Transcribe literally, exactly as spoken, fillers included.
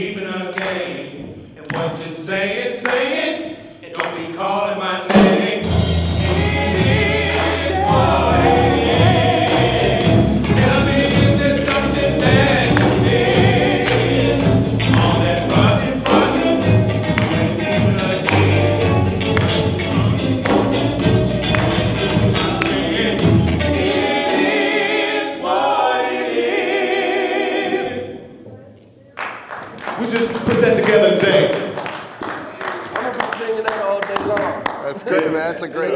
even a game. And what you're saying, saying, and don't be calling my name. It is what it is. Tell me, is there something that you miss? All that frontin', frontin', you ain't even a ten. My friend, it is what it is. We just put that together today. I'm gonna be singing that all day long. That's great, man. That's a great